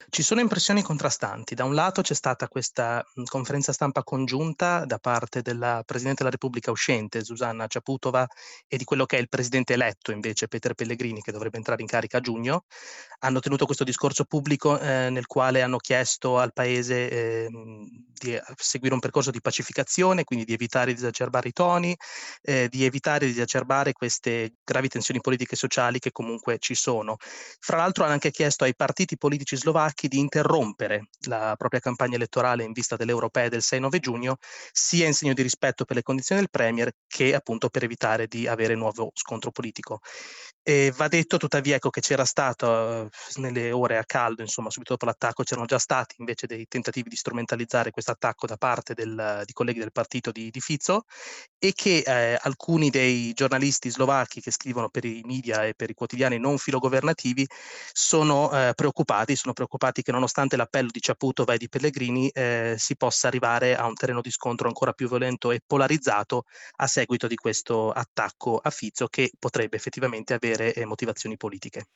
Ci sono impressioni contrastanti. Da un lato c'è stata questa, conferenza stampa congiunta da parte della Presidente della Repubblica uscente, Zuzanna Čaputová, e di quello che è il presidente eletto invece, Peter Pellegrini, che dovrebbe entrare in carica a giugno. Hanno tenuto questo discorso pubblico, nel quale hanno chiesto al paese, di seguire un percorso di pacificazione, quindi di evitare di esacerbare i toni, di evitare di esacerbare queste gravi tensioni politiche e sociali che comunque ci sono. Fra l'altro hanno anche chiesto ai partiti politici slovacchi di interrompere la propria campagna elettorale in vista delle europee del 6-9 giugno, sia in segno di rispetto per le condizioni del premier che appunto per evitare di avere nuovo scontro politico. Va detto tuttavia, ecco, che c'era stato, nelle ore a caldo, insomma, subito dopo l'attacco, c'erano già stati invece dei tentativi di strumentalizzare questo attacco da parte di colleghi del partito di Fico, e che, alcuni dei giornalisti slovacchi che scrivono per i media e per i quotidiani non filogovernativi sono preoccupati che nonostante l'appello di Čaputová e di Pellegrini, si possa arrivare a un terreno di scontro ancora più violento e polarizzato a seguito di questo attacco a Fico che potrebbe effettivamente avere, motivazioni politiche.